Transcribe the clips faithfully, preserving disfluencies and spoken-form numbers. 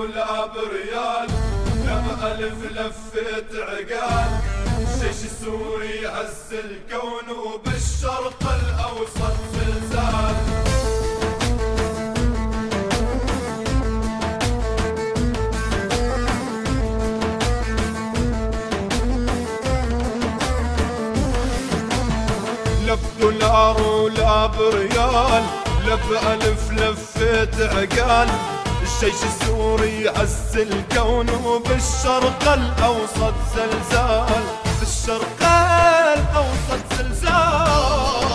ولا بريال، لما ألف لفت عقال. الجيش السوري هز الكون وبالشرق الأوسط زلزال. لا بدولار ولا بريال، لا بألف لفت عقال. الجيش السوري هز الكون وبالشرق الأوسط زلزال. بالشرق الأوسط زلزال.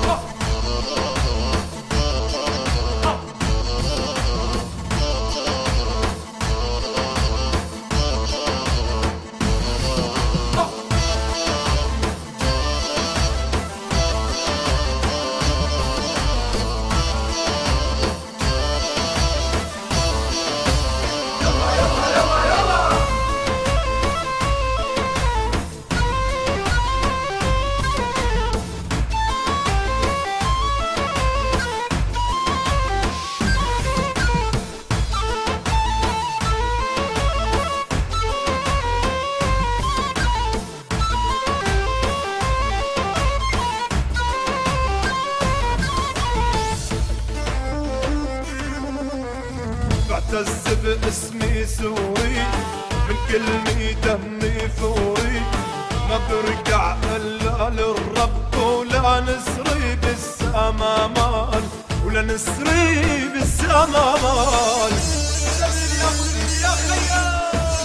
بعتز باسمي سوري، من كلمي دمي فوري. ما برجع الا للرب، ولا نسري بالسمامان، ولا نسري بالسمامان. يا خيال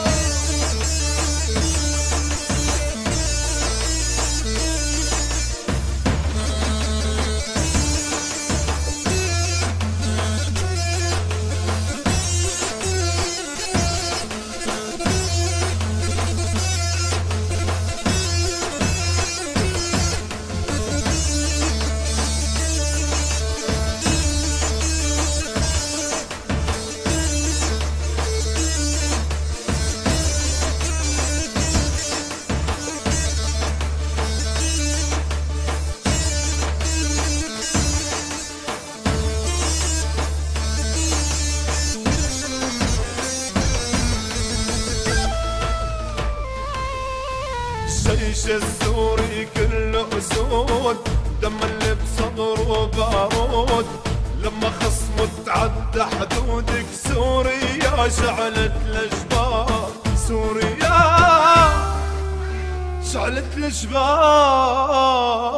الجيش السوري كله أسود، دم اللي بصدره بارود. لما خصمه تعدى حدودك سوريا شعلت الجبال. سوريا شعلت الجبال.